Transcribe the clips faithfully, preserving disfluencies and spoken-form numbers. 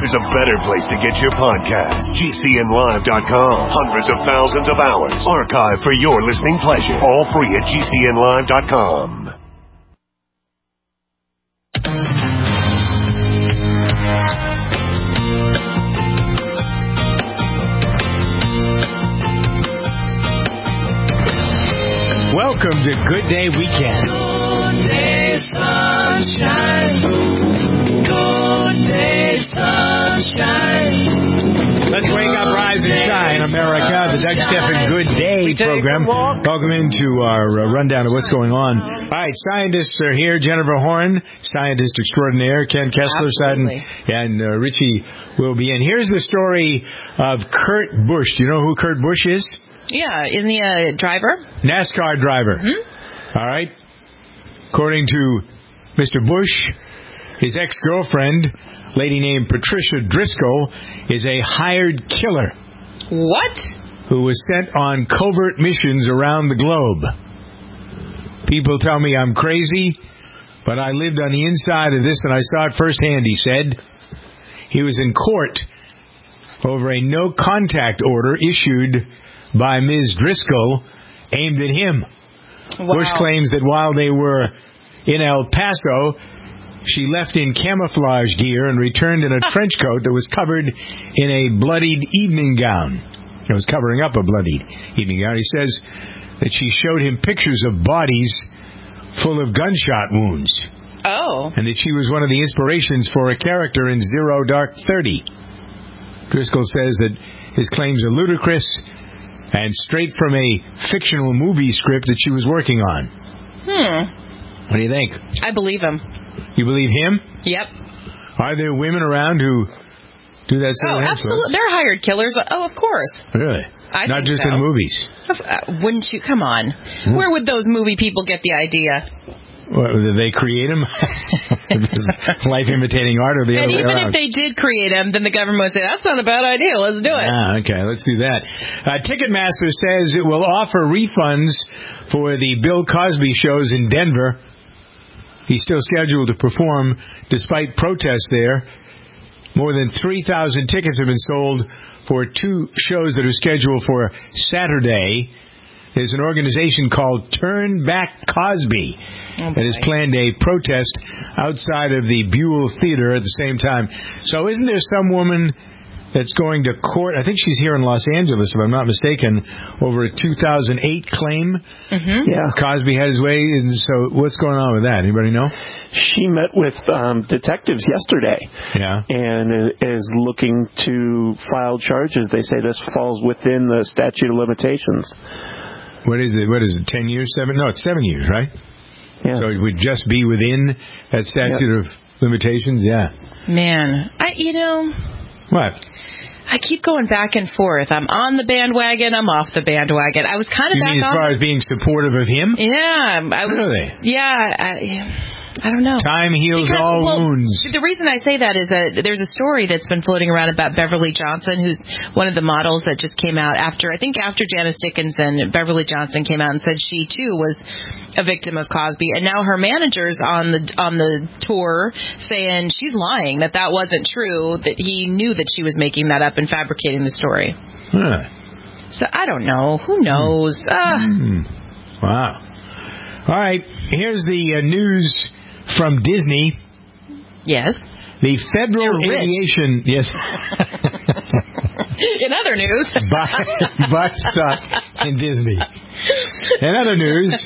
there's a better place to get your podcast. G C N live dot com. Hundreds of thousands of hours archived for your listening pleasure. All free at G C N live dot com. Welcome to Good Day Weekend. Good day, sunshine. Good day, sunshine. Let's wake up, rise and shine, America. The Doug Stephan Good Day program. Welcome into our uh, rundown of what's going on. All right, scientists are here. Jennifer Horn, scientist extraordinaire. Ken Kessler, Absolutely. and uh, Richie will be in. Here's the story of Kurt Busch. Do you know who Kurt Busch is? Yeah, in the uh, driver? NASCAR driver. Mm-hmm. All right. According to Mister Busch, his ex-girlfriend, lady named Patricia Driscoll, is a hired killer. What? Who was sent on covert missions around the globe. People tell me I'm crazy, but I lived on the inside of this and I saw it firsthand, he said. He was in court over a no-contact order issued by Miz Driscoll aimed at him. Wow. Busch claims that while they were in El Paso, she left in camouflage gear and returned in a trench coat that was covered in a bloodied evening gown. It was covering up a bloodied evening gown. He says that she showed him pictures of bodies full of gunshot wounds. Oh. And that she was one of the inspirations for a character in Zero Dark Thirty. Driscoll says that his claims are ludicrous and straight from a fictional movie script that she was working on. Hmm. What do you think? I believe him. You believe him? Yep. Are there women around who do that sort oh, of influence? absolutely. They're hired killers. Oh, of course. Really? I Not think just so. in movies. Uh, wouldn't you? Come on. Hmm. Where would those movie people get the idea? What, did they create them? Life imitating art or the And other way even around? if they did create them, then the government would say, that's not a bad idea. Let's do it. Ah, okay, let's do that. Uh, Ticketmaster says it will offer refunds for the Bill Cosby shows in Denver. He's still scheduled to perform despite protests there. More than three thousand tickets have been sold for two shows that are scheduled for Saturday. There's an organization called Turn Back Cosby oh, that has planned a protest outside of the Buell Theater at the same time. So isn't there some woman that's going to court? I think she's here in Los Angeles, if I'm not mistaken, over a two thousand eight claim. Mm-hmm. Yeah. Cosby had his way. And so what's going on with that? Anybody know? She met with um, detectives yesterday. Yeah. And is looking to file charges. They say this falls within the statute of limitations. What is it? What is it? Ten years? Seven? No, it's seven years, right? Yeah. So it would just be within that statute yep. of limitations. Yeah. Man, I you know. What? I keep going back and forth. I'm on the bandwagon. I'm off the bandwagon. I was kind of You back mean as on. far as being supportive of him? Yeah, I was. Really? Yeah, I, I don't know. Time heals Because, all well, wounds. The reason I say that is that there's a story that's been floating around about Beverly Johnson, who's one of the models that just came out after, I think after Janice Dickinson, Beverly Johnson came out and said she too was a victim of Cosby, and now her manager's on the on the tour saying she's lying, that that wasn't true, that he knew that she was making that up and fabricating the story. Huh. So I don't know. Who knows? Mm. Ah. Mm. Wow. All right. Here's the uh, news from Disney. Yes. The Federal You're rich. Aviation... Yes. In other news. buy, buy stock in Disney. In other news,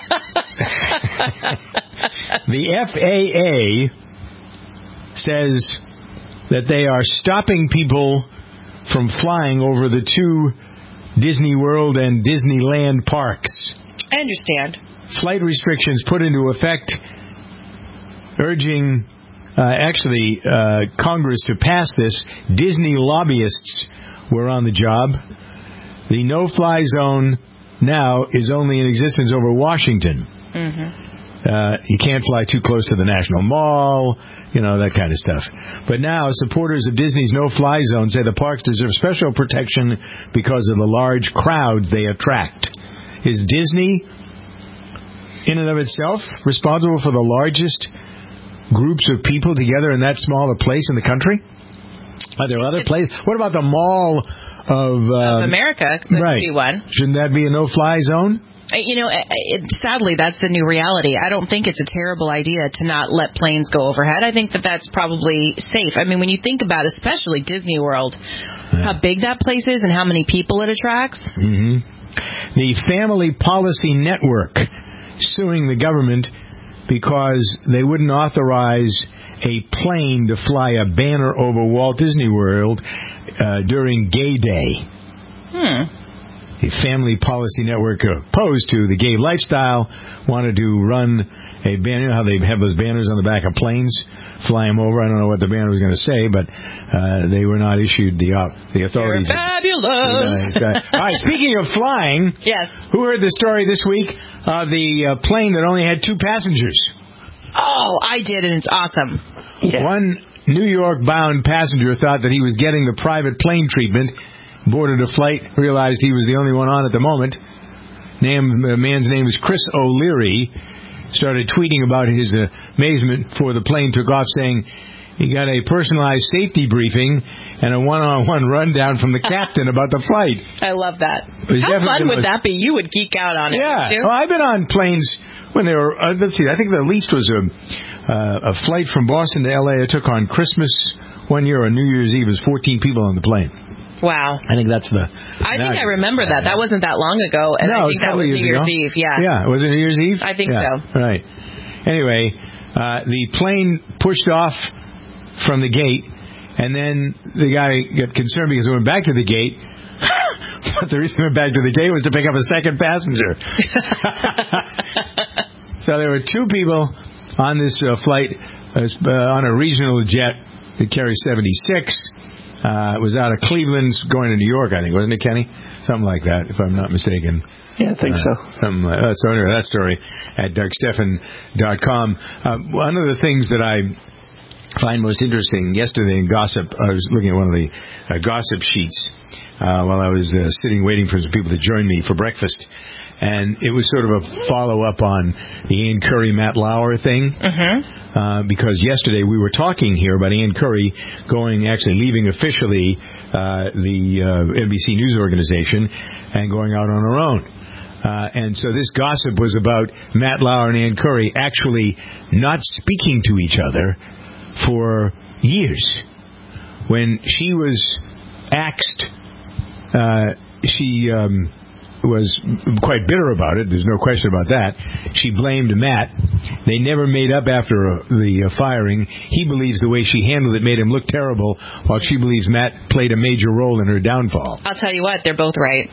the F A A says that they are stopping people from flying over the two Disney World and Disneyland parks. I understand. Flight restrictions put into effect, urging uh, actually uh, Congress to pass this. Disney lobbyists were on the job. The no-fly zone now is only in existence over Washington. Mm-hmm. Uh, you can't fly too close to the National Mall, you know, that kind of stuff. But now, supporters of Disney's no-fly zone say the parks deserve special protection because of the large crowds they attract. Is Disney, in and of itself, responsible for the largest groups of people together in that small a place in the country? Are there other places? What about the Mall of, uh, of America? Could right. be one. Shouldn't that be a no-fly zone? You know, it, sadly, that's the new reality. I don't think it's a terrible idea to not let planes go overhead. I think that that's probably safe. I mean, when you think about especially Disney World, yeah. how big that place is and how many people it attracts. Mm-hmm. The Family Policy Network suing the government because they wouldn't authorize a plane to fly a banner over Walt Disney World uh, during Gay Day. Hmm. The Family Policy Network, opposed to the gay lifestyle, wanted to run a banner. You know how they have those banners on the back of planes, fly them over. I don't know what the banner was going to say, but uh, they were not issued the uh, the authorities. You're fabulous. Uh, all right. Speaking of flying, yes. Who heard the story this week of the uh, plane that only had two passengers? Oh, I did, and it's awesome. Yeah. One New York-bound passenger thought that he was getting the private plane treatment. Boarded a flight, realized he was the only one on at the moment. Name, the man's name is Chris O'Leary. Started tweeting about his uh, amazement before the plane took off, saying he got a personalized safety briefing and a one-on-one rundown from the captain about the flight. I love that. How fun would that be? You would geek out on it, yeah. wouldn't you? Well, I've been on planes when they were, uh, let's see, I think the least was a, uh, a flight from Boston to L A I took on Christmas one year or New Year's Eve. It was fourteen people on the plane. Wow. I think that's the... I think I remember that. That wasn't that long ago. And no, I think that was New Year's ago. Eve. Yeah. Yeah. Was it New Year's Eve? I think yeah. so. Right. Anyway, uh, the plane pushed off from the gate, and then the guy got concerned because it went back to the gate. But the reason it went back to the gate was to pick up a second passenger. So there were two people on this uh, flight uh, on a regional jet that carries seventy-six. Uh, it was out of Cleveland going to New York, I think, wasn't it, Kenny? Something like that, if I'm not mistaken. Yeah, I think uh, so. Something like that. So anyway, that story at Doug Stephan dot com. Uh, one of the things that I find most interesting, yesterday in gossip, I was looking at one of the uh, gossip sheets uh, while I was uh, sitting waiting for some people to join me for breakfast. And it was sort of a follow-up on the Ann Curry, Matt Lauer thing. Mm-hmm. Uh, because yesterday we were talking here about Ann Curry going, actually leaving officially uh, the uh, N B C News organization and going out on her own. Uh, and so this gossip was about Matt Lauer and Ann Curry actually not speaking to each other for years. When she was axed, uh, she... Um, was quite bitter about it. There's no question about that. She blamed Matt. They never made up after uh, the uh, firing. He believes the way she handled it made him look terrible, while she believes Matt played a major role in her downfall. I'll tell you what, they're both right.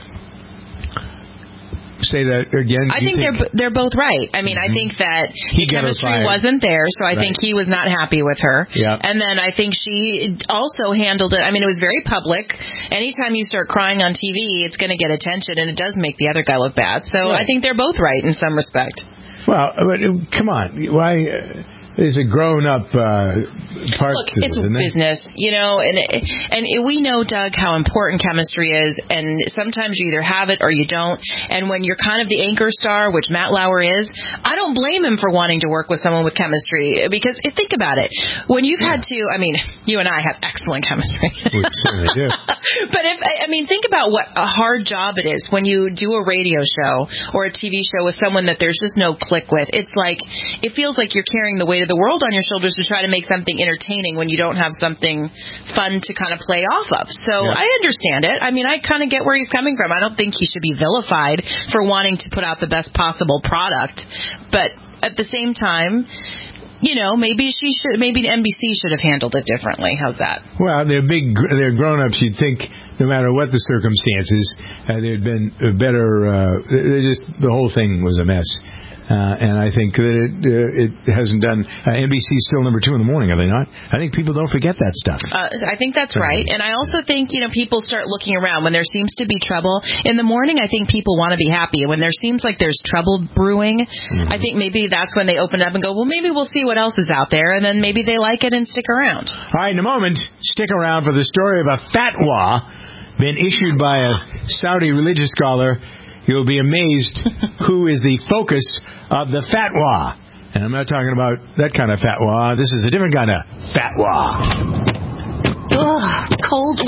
Say that again. I think, think they're they're both right. I mean, mm-hmm. I think that he the chemistry wasn't there, so I right. think he was not happy with her. Yeah. And then I think she also handled it. I mean, it was very public. Anytime you start crying on T V, it's going to get attention, and it does make the other guy look bad. So right. I think they're both right in some respect. Well, but come on, why? Uh, There's a grown-up uh, part Look, to it's it, isn't business, it? you know, and and we know, Doug, how important chemistry is, and sometimes you either have it or you don't. And when you're kind of the anchor star, which Matt Lauer is, I don't blame him for wanting to work with someone with chemistry, because think about it. When you've yeah. had to, I mean, you and I have excellent chemistry. We certainly do. But if I mean, think about what a hard job it is when you do a radio show or a T V show with someone that there's just no click with. It's like, it feels like you're carrying the weight of the world on your shoulders to try to make something entertaining when you don't have something fun to kind of play off of. So yeah. I understand it. I mean, I kind of get where he's coming from. I don't think he should be vilified for wanting to put out the best possible product. But at the same time, you know, maybe she should, maybe N B C should have handled it differently. How's that? Well, they're big, they're grown-ups. You'd think no matter what the circumstances, uh, there'd been a better, uh, just, the whole thing was a mess. Uh, and I think that it, uh, it hasn't done... Uh, N B C is still number two in the morning, are they not? I think people don't forget that stuff. Uh, I think that's right. And I also think, you know, people start looking around. When there seems to be trouble in the morning, I think people want to be happy. When there seems like there's trouble brewing, mm-hmm. I think maybe that's when they open up and go, well, maybe we'll see what else is out there. And then maybe they like it and stick around. All right, in a moment, stick around for the story of a fatwa been issued by a Saudi religious scholar. You'll be amazed who is the focus of the fatwa. And I'm not talking about that kind of fatwa. This is a different kind of fatwa. Ugh.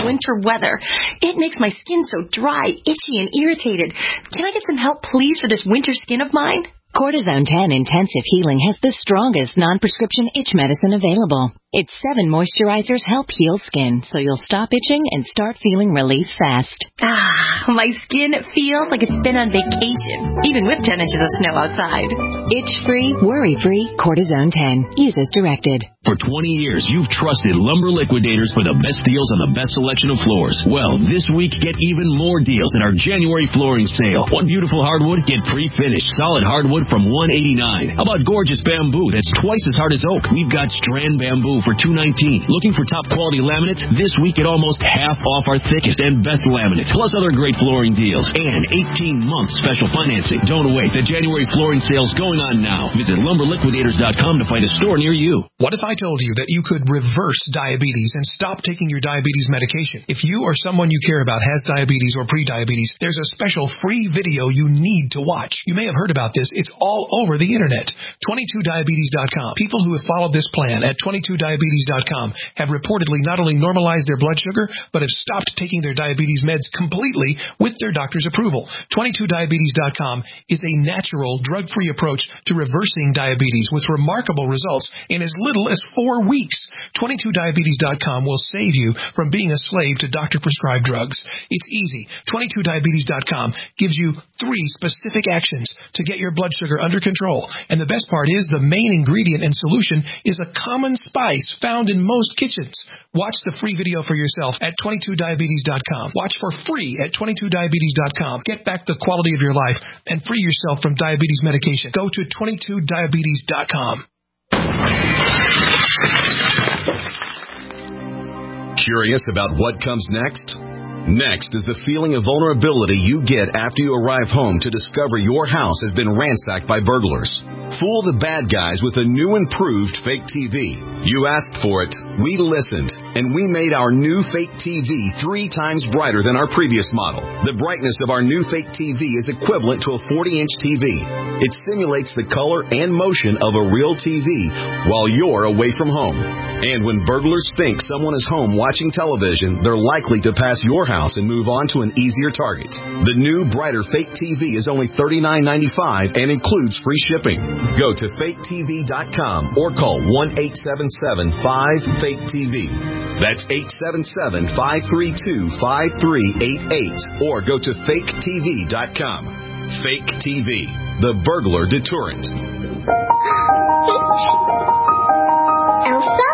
winter weather. It makes my skin so dry, itchy, and irritated. Can I get some help, please, for this winter skin of mine? Cortisone ten Intensive Healing has the strongest non-prescription itch medicine available. Its seven moisturizers help heal skin, so you'll stop itching and start feeling relief fast. Ah, my skin feels like it's been on vacation, even with ten inches of snow outside. Itch-free, worry-free, Cortisone ten. Use as directed. For twenty years, you've trusted Lumber Liquidators for the best deals on the best selection of floors. Well, this week, get even more deals in our January flooring sale. One beautiful hardwood, get pre-finished solid hardwood from one nineteen-nine. How about gorgeous bamboo that's twice as hard as oak? We've got strand bamboo for two nineteen. Looking for top quality laminates? This week at almost half off our thickest and best laminates, plus other great flooring deals and eighteen month special financing. Don't wait. The January flooring sale's going on now. Visit lumber liquidators dot com to find a store near you. What if I told you that you could reverse diabetes and stop taking your diabetes medication? If you or someone you care about has diabetes or pre-diabetes, there's a special free video you need to watch. You may have heard about this. It's all over the internet. twenty-two diabetes dot com. People who have followed this plan at twenty-two diabetes dot com have reportedly not only normalized their blood sugar, but have stopped taking their diabetes meds completely with their doctor's approval. twenty-two diabetes dot com is a natural, drug-free approach to reversing diabetes with remarkable results in as little as four weeks. twenty-two diabetes dot com will save you from being a slave to doctor-prescribed drugs. It's easy. twenty-two diabetes dot com gives you three specific actions to get your blood sugar under control. And the best part is the main ingredient and solution is a common spice found in most kitchens. Watch the free video for yourself at twenty-two diabetes dot com. Watch for free at twenty-two diabetes dot com. Get back the quality of your life and free yourself from diabetes medication. Go to twenty-two diabetes dot com. Curious about what comes next? Next is the feeling of vulnerability you get after you arrive home to discover your house has been ransacked by burglars. Fool the bad guys with a new improved fake T V. You asked for it, we listened, and we made our new fake T V three times brighter than our previous model. The brightness of our new fake T V is equivalent to a forty inch T V. It simulates the color and motion of a real T V while you're away from home. And when burglars think someone is home watching television, they're likely to pass your house and move on to an easier target. The new brighter fake T V is only thirty-nine ninety-five and includes free shipping. Go to fake T V dot com or call one eight seven seven five fake T V. That's eight seven seven five three two five three eight eight or go to fake T V dot com. Fake T V, the burglar deterrent. Elsa?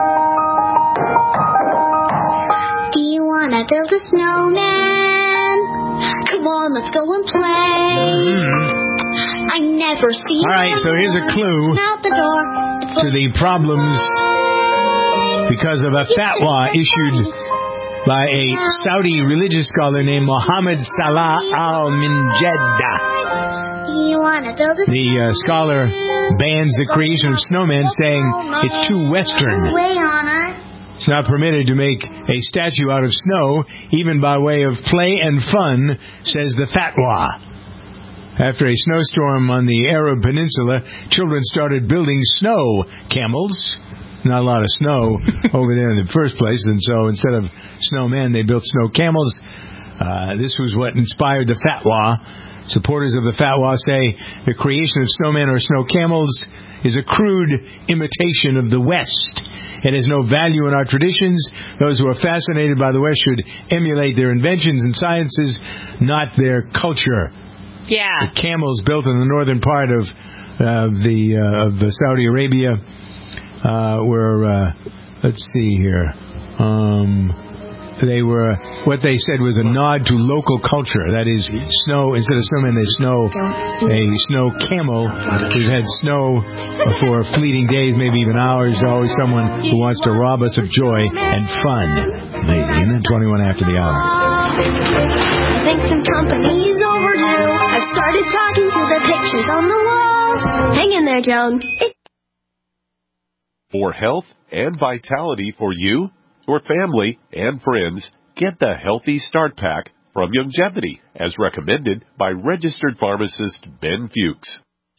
Do you want to build a snowman? Come on, let's go and play. Mm-hmm. I never see. All right, so here's a clue out the door. to the problems because of a fatwa issued by a Saudi religious scholar named Mohammed Salah al-Minjadda. You want to build a The uh, scholar bans the creation of snowmen, saying it's too Western. It's not permitted to make a statue out of snow, even by way of play and fun, says the fatwa. After a snowstorm on the Arab Peninsula, children started building snow camels. Not a lot of snow over there in the first place, and so instead of snowmen, they built snow camels. Uh, this was what inspired the fatwa. Supporters of the fatwa say the creation of snowmen or snow camels is a crude imitation of the West. It has no value in our traditions. Those who are fascinated by the West should emulate their inventions and sciences, not their culture. Yeah. The camels built in the northern part of uh, the uh, of Saudi Arabia uh, were, uh, let's see here, um, they were, what they said was a nod to local culture. That is, snow, instead of snowmen, they snow a snow camel who's had snow for fleeting days, maybe even hours. There's always someone who wants to rob us of joy and fun. Amazing, isn't it? twenty-one after the hour. I think some company's overdue. I've started talking to the pictures on the walls. Hang in there, Joan. For health and vitality for you, your family, and friends, get the Healthy Start Pack from Youngevity, as recommended by registered pharmacist Ben Fuchs.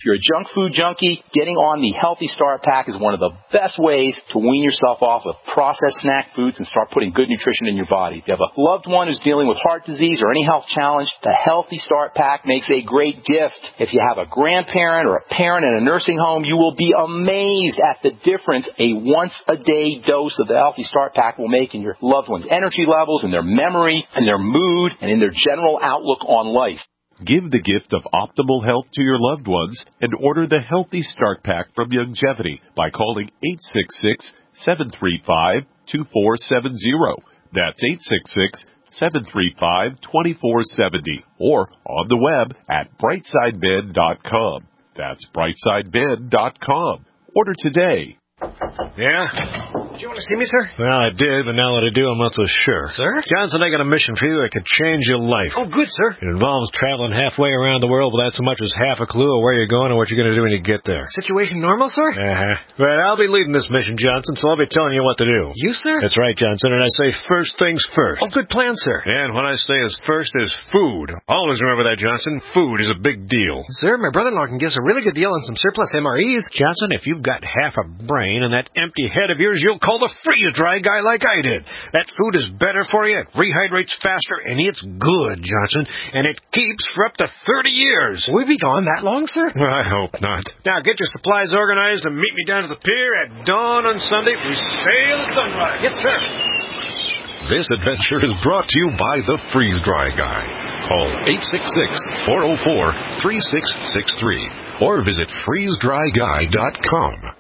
you're a junk food junkie, getting on the Healthy Start Pack is one of the best ways to wean yourself off of processed snack foods and start putting good nutrition in your body. If you have a loved one who's dealing with heart disease or any health challenge, the Healthy Start Pack makes a great gift. If you have a grandparent or a parent in a nursing home, you will be amazed at the difference a once-a-day dose of the Healthy Start Pack will make in your loved one's energy levels, in their memory, in their mood, and in their general outlook on life. Give the gift of optimal health to your loved ones and order the Healthy Start Pack from Youngevity by calling eight six six, seven three five, two four seven zero. That's eight six six, seven three five, two four seven zero or on the web at brightside med dot com. That's brightside med dot com. Order today. Yeah? Did you want to see me, sir? Well, I did, but now that I do, I'm not so sure. Sir? Johnson, I got a mission for you that could change your life. Oh, good, sir. It involves traveling halfway around the world without so much as half a clue of where you're going or what you're going to do when you get there. Situation normal, sir? Uh-huh. But I'll be leading this mission, Johnson, so I'll be telling you what to do. You, sir? That's right, Johnson, and I say first things first. Oh, good plan, sir. And what I say is first is food. Always remember that, Johnson. Food is a big deal. Sir, my brother-in-law can give us a really good deal on some surplus M R Es. Johnson, if you've got half a brain and that empty head of yours, you'll call the freeze-dry guy like I did. That food is better for you, it rehydrates faster, and it's good, Johnson, and it keeps for up to thirty years. Will we be gone that long, sir? Well, I hope not. Now, get your supplies organized and meet me down to the pier at dawn on Sunday. We sail at sunrise. Yes, sir. This adventure is brought to you by the Freeze-Dry Guy. Call eight six six, four oh four, three six six three or visit freeze dry guy dot com.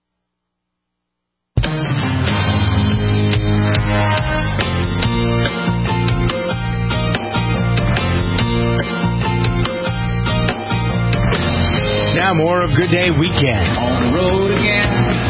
Now more of Good Day Weekend. On the road again.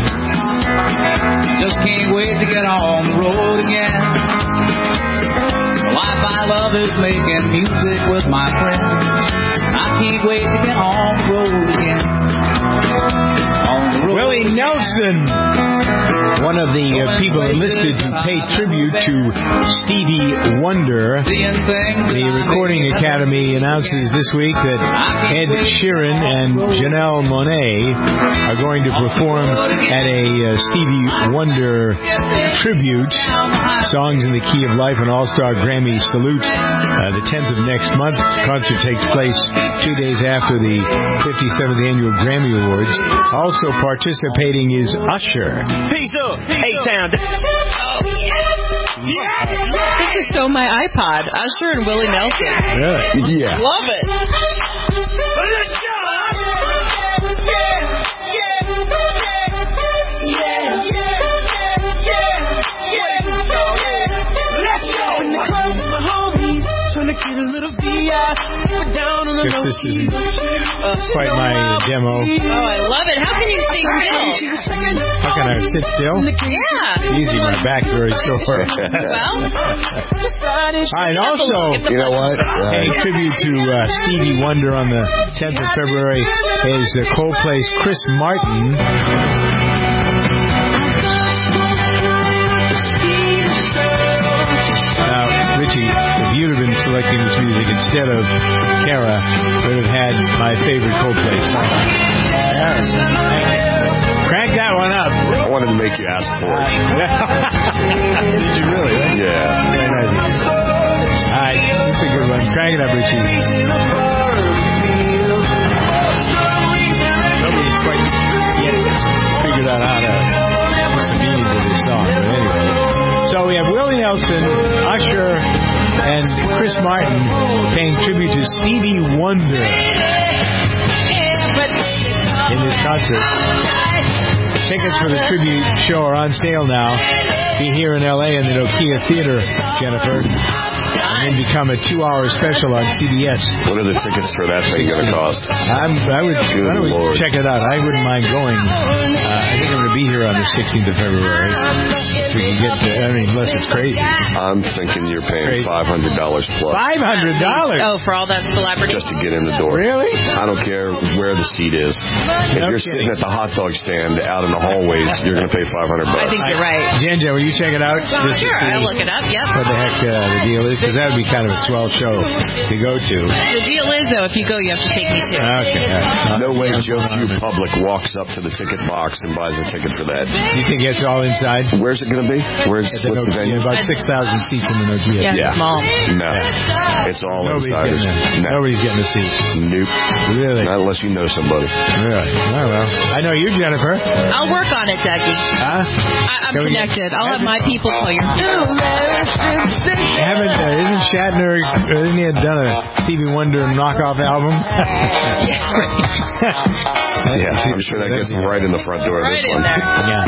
Just can't wait to get on the road again. The life I love is making music with my friends. I can't wait to get on the road again. On the road Willie again. Nelson, one of the uh, people enlisted to pay tribute to Stevie Wonder. The Recording Academy announces this week that Ed Sheeran and Janelle Monáe are going to perform at a uh, Stevie Wonder tribute, Songs in the Key of Life, an All-Star Grammy Salute, uh, the tenth of next month. The concert takes place two days after the fifty-seventh Annual Grammy Awards. Also participating is Usher. Peace up, A-Town. Oh, yeah. This is so my iPod. Usher and Willie Nelson. Really? Yeah. Love it. Guess this isn't quite my demo. Oh, I love it. How can you stay still? How can I sit still? Yeah. It's easy. My back's very sore. Well. All right, also, You know what? paying tribute to uh, Stevie Wonder on the tenth of February is uh, Coldplay's Chris Martin. Now, Richie, if you'd have been selecting this music instead of Kara, would have had my favorite Coldplay song. Crank that one up. I wanted to make you ask for it. Did you really? Right? Yeah. Very nice. All right, this is a good one. Crank it up, Richie. Nobody's quite yet figured out how to what's the meaning of this song, but anyway. So we have Willie Nelson, Usher, and Chris Martin paying tribute to Stevie Wonder in this concert. Tickets for the tribute show are on sale now. Be here in L A in the Nokia Theater, Jennifer. And then become a two-hour special on C B S. What are the tickets for that thing going to cost? I'm, I would Good why don't we Lord. check it out. I wouldn't mind going. Uh, I think I'm going to be here on the sixteenth of February. If we can get to, I mean, unless it's crazy. I'm thinking you're paying five hundred dollars plus. five hundred dollars? Oh, for all that celebrity? Just to get in the door. Really? I don't care where the seat is. If No you're kidding. sitting at the hot dog stand out in the hallways, you're going to pay five hundred bucks. I think you're right. Jen, Jen, will you check it out? Just to Sure, see I'll look it up. Yep. What the heck uh, the deal is? Because that to be kind of a swell show to go to. The deal is, though, if you go, you have to take me too. Okay. Uh, no way Joe Q Public walks up to the ticket box and buys a ticket for that. You think it's all inside? Where's it going to be? Where's At the what's the venue? About six thousand seats in the Nokia. Yeah, Yeah. small. No. Yeah. It's all Nobody's inside. getting, No. Nobody's getting a seat. Nope. Really? Not unless you know somebody. Really? Oh, well. I know you, Jennifer. I'll work on it, Dougie. Huh? I, I'm Can we- connected. I'll have my people call your Haven't, uh, isn't Shatner, uh, isn't he had done a Stevie Wonder knockoff album? Yeah, right. Yeah, I'm sure that gets him right in the front door of Right this in one. there. Yeah.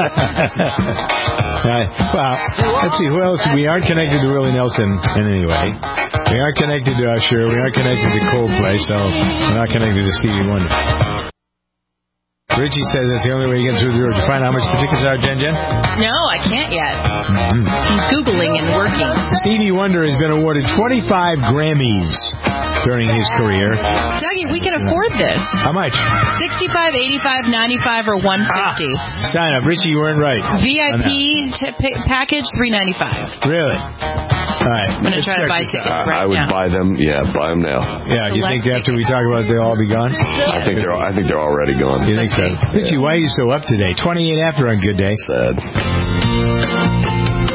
Right. Well, let's see. Who else? We aren't connected to Willie Nelson in any way. We aren't connected to Usher. We aren't connected to Coldplay, so we're not connected to Stevie Wonder. Richie says that's the only way you get through the door. Did you find out how much the tickets are, Jen Jen? No, I can't yet. Mm-hmm. I'm Googling and working. Stevie Wonder has been awarded twenty-five Grammys during his career. Dougie, we can afford this. How much? sixty-five, eighty-five, ninety-five, or one fifty. Ah, sign up. Richie, you weren't right. V I P t- pa- package, three ninety-five. Really? All right. I'm going to try to buy tickets Uh, right I would now. buy them. Yeah, buy them now. Yeah, you think after we talk about it, they'll all be gone? I think they're. I think they're already gone. You think so? Richie, why are you so up today? twenty-eight after on Good Day. Sad.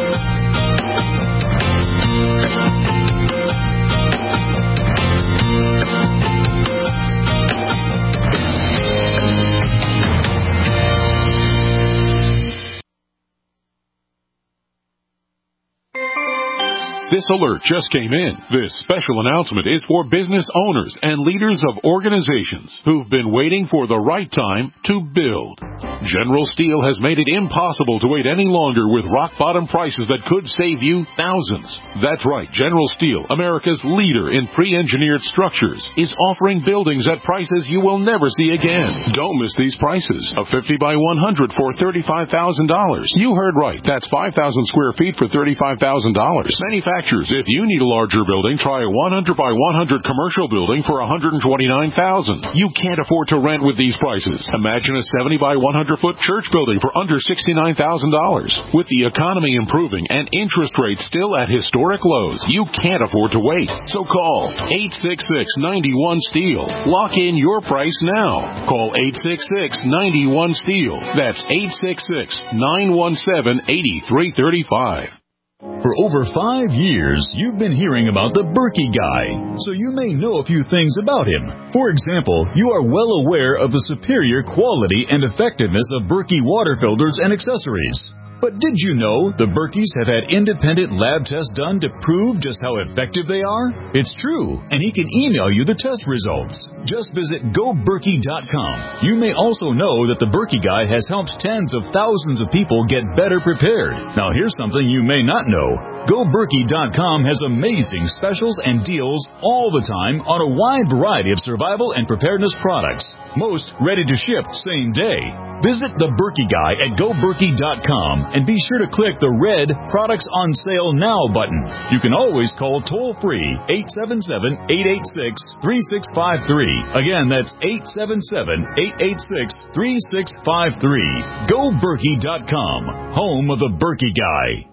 This alert just came in. This special announcement is for business owners and leaders of organizations who've been waiting for the right time to build. General Steel has made it impossible to wait any longer with rock-bottom prices that could save you thousands. That's right. General Steel, America's leader in pre-engineered structures, is offering buildings at prices you will never see again. Don't miss these prices. A fifty by one hundred for thirty-five thousand dollars. You heard right. That's five thousand square feet for thirty-five thousand dollars. Manufacturers. If you need a larger building, try a one hundred by one hundred commercial building for one hundred twenty-nine thousand dollars. You can't afford to rent with these prices. Imagine a seventy by one hundred foot church building for under sixty-nine thousand dollars. With the economy improving and interest rates still at historic lows, you can't afford to wait. So call eight six six, nine one, STEEL. Lock in your price now. Call eight six six, nine one, STEEL. That's eight six six, nine one seven, eight three three five. For over five years, you've been hearing about the Berkey Guy, so you may know a few things about him. For example, you are well aware of the superior quality and effectiveness of Berkey water filters and accessories. But did you know the Berkeys have had independent lab tests done to prove just how effective they are? It's true, and he can email you the test results. Just visit go berkey dot com. You may also know that the Berkey Guy has helped tens of thousands of people get better prepared. Now here's something you may not know. go berkey dot com has amazing specials and deals all the time on a wide variety of survival and preparedness products. Most ready to ship same day. Visit the Berkey Guy at go berkey dot com and be sure to click the red Products on Sale Now button. You can always call toll-free eight seven seven, eight eight six, three six five three. Again, that's eight seven seven, eight eight six, three six five three. go berkey dot com, home of the Berkey Guy.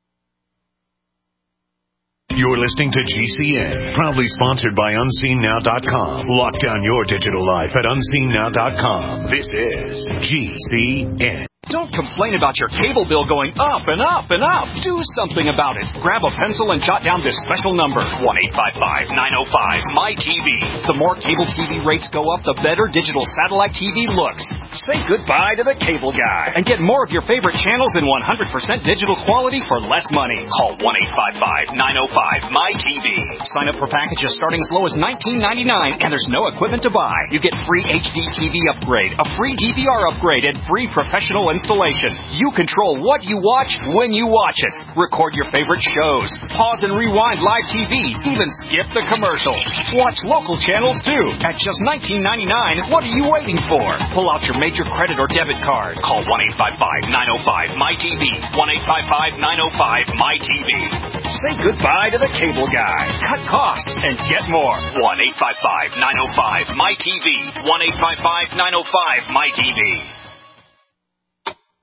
You're listening to G C N, proudly sponsored by unseen now dot com. Lock down your digital life at unseen now dot com. This is G C N. Don't complain about your cable bill going up and up and up. Do something about it. Grab a pencil and jot down this special number, one eight five five, nine oh five, M Y T V. The more cable T V rates go up, the better digital satellite T V looks. Say goodbye to the cable guy and get more of your favorite channels in one hundred percent digital quality for less money. Call one eight five five, nine oh five, M Y T V. Sign up for packages starting as low as nineteen ninety-nine, and there's no equipment to buy. You get free H D T V upgrade, a free D V R upgrade, and free professional installation. You control what you watch when you watch it. Record your favorite shows. Pause and rewind live T V. Even skip the commercials. Watch local channels too. At just nineteen ninety-nine, what are you waiting for? Pull out your major credit or debit card. Call one eight five five, nine oh five, M Y T V. one eight five five, nine oh five, M Y T V. Say goodbye to the cable guy. Cut costs and get more. one eight five five, nine oh five, M Y T V. one eight five five, nine oh five, M Y T V.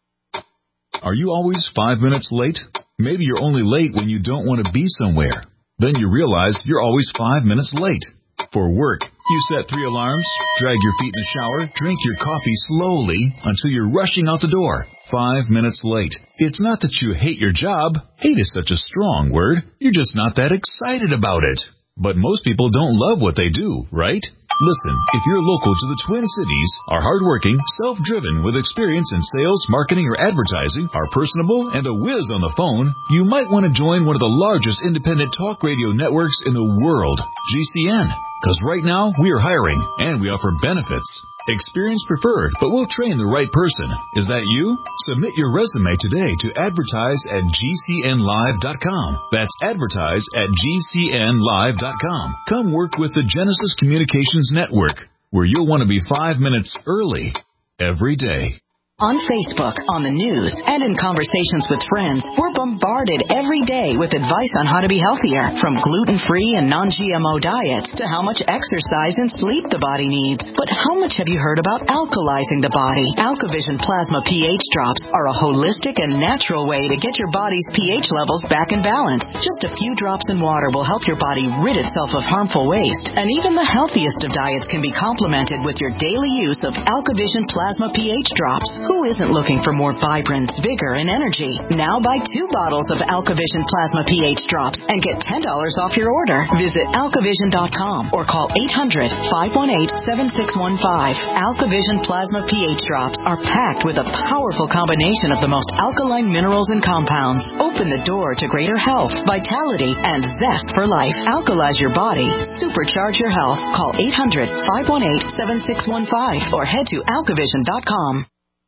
Are you always five minutes late? Maybe you're only late when you don't want to be somewhere. Then you realize you're always five minutes late. For work, you set three alarms, drag your feet in the shower, drink your coffee slowly until you're rushing out the door. Five minutes late. It's not that you hate your job. Hate is such a strong word. You're just not that excited about it. But most people don't love what they do, right? Listen, if you're local to the Twin Cities, are hardworking, self-driven, with experience in sales, marketing, or advertising, are personable, and a whiz on the phone, you might want to join one of the largest independent talk radio networks in the world, G C N. Because right now, we are hiring, and we offer benefits. Experience preferred, but we'll train the right person. Is that you? Submit your resume today to advertise at G C N live dot com. That's advertise at G C N live dot com. Come work with the Genesis Communications Network, where you'll want to be five minutes early every day. On Facebook, on the news, and in conversations with friends, we're bombarded every day with advice on how to be healthier, from gluten-free and non-G M O diets to how much exercise and sleep the body needs. But how much have you heard about alkalizing the body? AlkaVision Plasma pH Drops are a holistic and natural way to get your body's pH levels back in balance. Just a few drops in water will help your body rid itself of harmful waste. And even the healthiest of diets can be complemented with your daily use of AlkaVision Plasma pH Drops. Who isn't looking for more vibrance, vigor, and energy? Now buy two bottles of AlkaVision Plasma pH Drops and get ten dollars off your order. Visit alkavision dot com or call eight hundred, five one eight, seven six one five. AlkaVision Plasma pH Drops are packed with a powerful combination of the most alkaline minerals and compounds. Open the door to greater health, vitality, and zest for life. Alkalize your body. Supercharge your health. Call eight hundred, five one eight, seven six one five or head to alkavision dot com.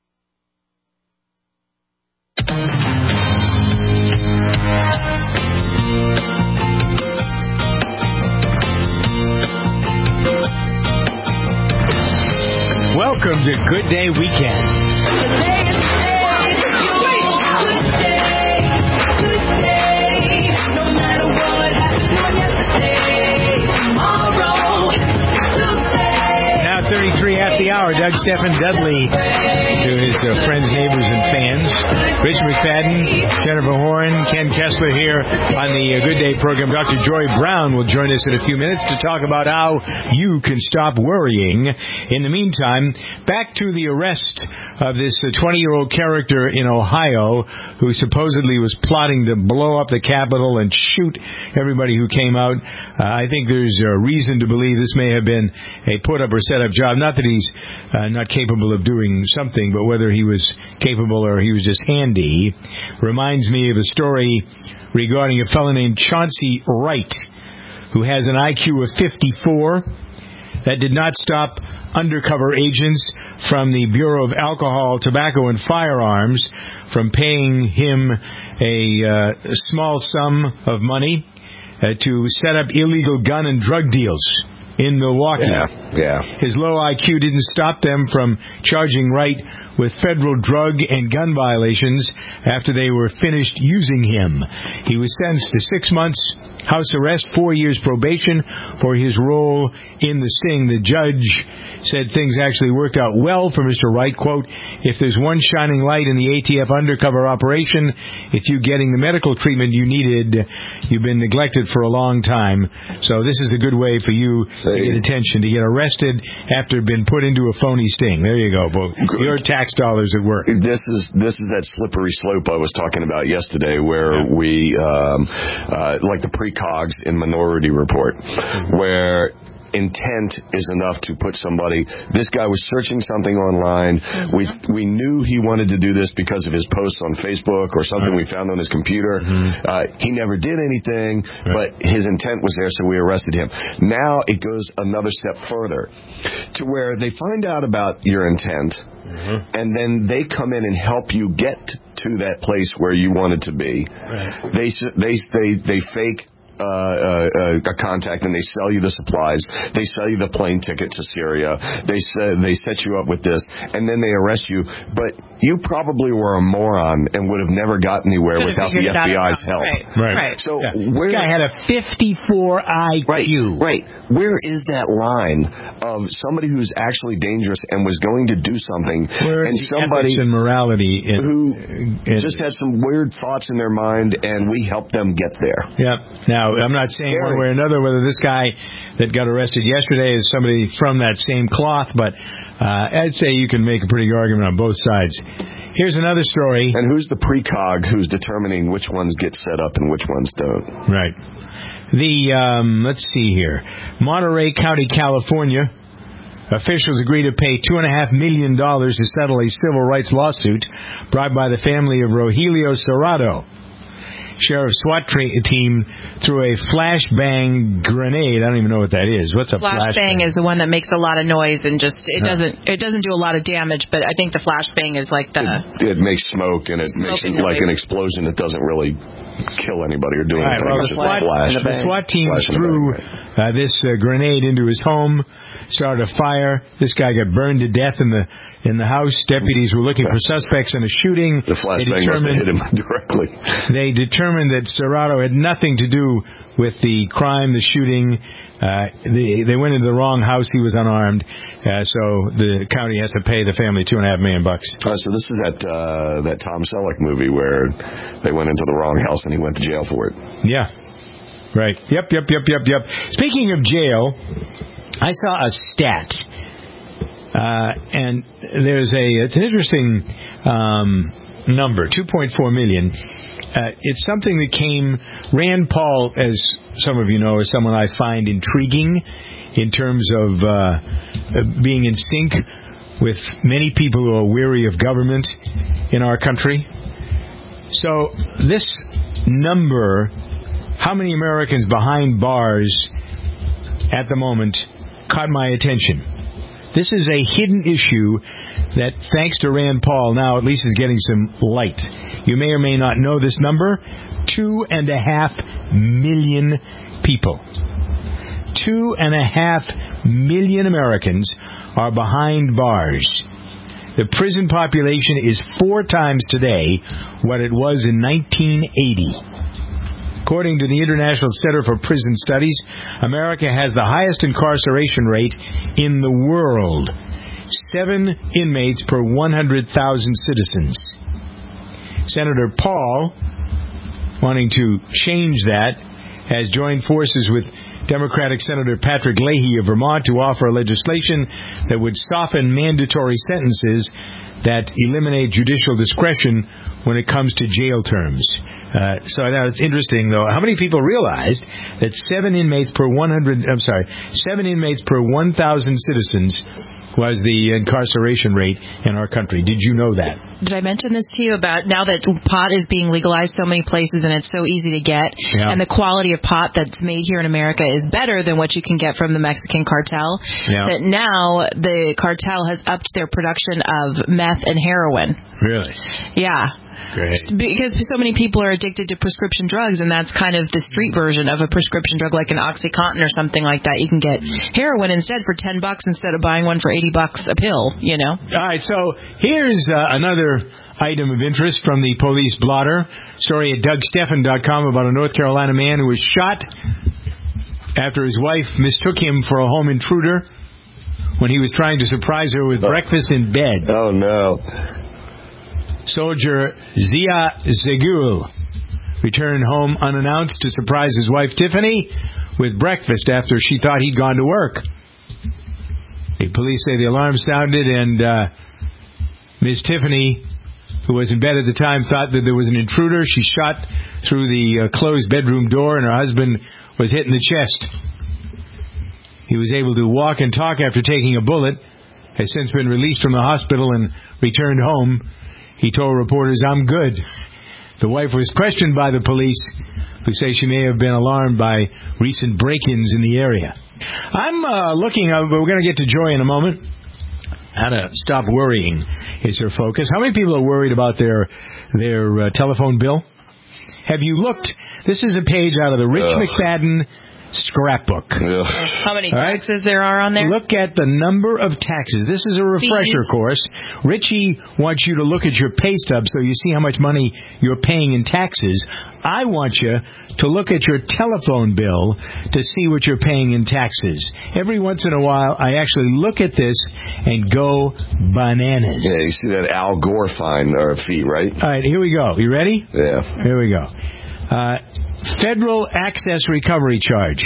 Welcome to Good Day Weekend. thirty-three after the hour. Doug Stephan Dudley to his uh, friends, neighbors, and fans. Rich McFadden, Jennifer Horn, Ken Kessler here on the uh, Good Day program. Doctor Joy Brown will join us in a few minutes to talk about how you can stop worrying. In the meantime, back to the arrest of this twenty-year-old character in Ohio who supposedly was plotting to blow up the Capitol and shoot everybody who came out. Uh, I think there's a reason to believe this may have been a put-up or set-up job. Not that he's uh, not capable of doing something, but whether he was capable or he was just handy. Reminds me of a story regarding a fellow named Chauncey Wright, who has an I Q of fifty-four. That did not stop undercover agents from the Bureau of Alcohol, Tobacco, and Firearms from paying him a uh, small sum of money uh, to set up illegal gun and drug deals in Milwaukee. Yeah, yeah. His low I Q didn't stop them from charging Wright with federal drug and gun violations after they were finished using him. He was sentenced to six months house arrest, four years probation for his role in the sting. The judge said things actually worked out well for Mister Wright. Quote, if there's one shining light in the A T F undercover operation, it's you getting the medical treatment you needed. You've been neglected for a long time. So this is a good way for you to get attention, to get arrested after being put into a phony sting. There you go. Your tax dollars at work. This is this is that slippery slope I was talking about yesterday, where yeah. we, um, uh, like the precogs in Minority Report, mm-hmm. where intent is enough to put somebody. This guy was searching something online. Mm-hmm. We we knew he wanted to do this because of his posts on Facebook or something right. we found on his computer. Mm-hmm. Uh, he never did anything, right. but his intent was there, so we arrested him. Now it goes another step further to where they find out about your intent, mm-hmm. and then they come in and help you get to that place where you wanted to be. Right. They they they they fake. Uh, uh, a contact, and they sell you the supplies. They sell you the plane ticket to Syria. They uh, they set you up with this, and then they arrest you. But you probably were a moron and would have never got anywhere Could've without the figured it F B I's out. help. Right. Right. Right. So Yeah. where, This guy had a fifty-four I Q. Right, right. Where is that line of somebody who's actually dangerous and was going to do something, Where and is the somebody ethics and morality in, who in, just had some weird thoughts in their mind, and we helped them get there? Yeah. Now, I'm not saying one way or another whether this guy that got arrested yesterday is somebody from that same cloth, but uh, I'd say you can make a pretty good argument on both sides. Here's another story. And who's the precog who's determining which ones get set up and which ones don't? Right. The, um, let's see here. Monterey County, California. Officials agree to pay two point five million dollars to settle a civil rights lawsuit brought by the family of Rogelio Serrato. Sheriff's SWAT tra- team threw a flashbang grenade. I don't even know what that is. What's a flashbang? Flashbang is the one that makes a lot of noise and just it Huh. doesn't it doesn't do a lot of damage. But I think the flashbang is like the It, it makes smoke, and it makes it Smoking like noise. an explosion that doesn't really kill anybody or do All right, anything. well, It's the just SWAT, a flash. the SWAT team Flash in the threw back, right. uh, this uh, grenade into his home, started a fire. This guy got burned to death in the in the house. Deputies were looking for suspects in a shooting. The flashbang must have hit him directly. They determined that Serrato had nothing to do with the crime, the shooting. Uh, they, they went into the wrong house. He was unarmed. Uh, so the county has to pay the family two and a half million bucks. Uh, so this is that uh, that Tom Selleck movie where they went into the wrong house and he went to jail for it. Yeah. Right. Yep, yep, yep, yep, yep. Speaking of jail, I saw a stat. Uh, and there's a, it's an interesting um, number, two point four million. Uh, it's something that came, Rand Paul, as some of you know, is someone I find intriguing in terms of uh, being in sync with many people who are weary of government in our country. So this number, how many Americans behind bars at the moment, caught my attention. This is a hidden issue that, thanks to Rand Paul, now at least is getting some light. You may or may not know this number. Two and a half million people. Two and a half million Americans are behind bars. The prison population is four times today what it was in nineteen eighty. According to the International Center for Prison Studies, America has the highest incarceration rate in the world. Seven inmates per one hundred thousand citizens. Senator Paul, wanting to change that, has joined forces with Democratic Senator Patrick Leahy of Vermont to offer legislation that would soften mandatory sentences that eliminate judicial discretion when it comes to jail terms. Uh, so now it's interesting, though. How many people realized that seven inmates per one hundred? I'm sorry, seven inmates per one thousand citizens was the incarceration rate in our country. Did you know that? Did I mention this to you about now that pot is being legalized so many places and it's so easy to get, Yeah. and the quality of pot that's made here in America is better than what you can get from the Mexican cartel, Yeah. that now the cartel has upped their production of meth and heroin. Really? Yeah. Great. Because so many people are addicted to prescription drugs, and that's kind of the street version of a prescription drug, like an OxyContin or something like that. You can get heroin instead for ten bucks instead of buying one for eighty bucks a pill, you know? All right, so here's uh, another item of interest from the police blotter. Story at Doug Steffen dot com about a North Carolina man who was shot after his wife mistook him for a home intruder when he was trying to surprise her with breakfast in bed. Oh, no. Soldier Zia Zegul returned home unannounced to surprise his wife Tiffany with breakfast after she thought he'd gone to work. The police say the alarm sounded and uh, Miss Tiffany, who was in bed at the time, thought that there was an intruder. She shot through the uh, closed bedroom door and her husband was hit in the chest. He was able to walk and talk after taking a bullet, has since been released from the hospital and returned home. He told reporters, "I'm good." The wife was questioned by the police, who say she may have been alarmed by recent break-ins in the area. I'm uh, looking, uh, we're going to get to Joy in a moment. How to stop worrying is her focus. How many people are worried about their their uh, telephone bill? Have you looked? This is a page out of the Rich Ugh. McFadden scrapbook. How many All right? taxes there are on there? Look at the number of taxes. This is a refresher Fees. course. Richie wants you to look at your pay stub so you see how much money you're paying in taxes. I want you to look at your telephone bill to see what you're paying in taxes. Every once in a while, I actually look at this and go bananas. Yeah, you see that Al Gore fine or fee, right? All right, here we go. You ready? Yeah. Here we go. Uh, Federal Access Recovery Charge.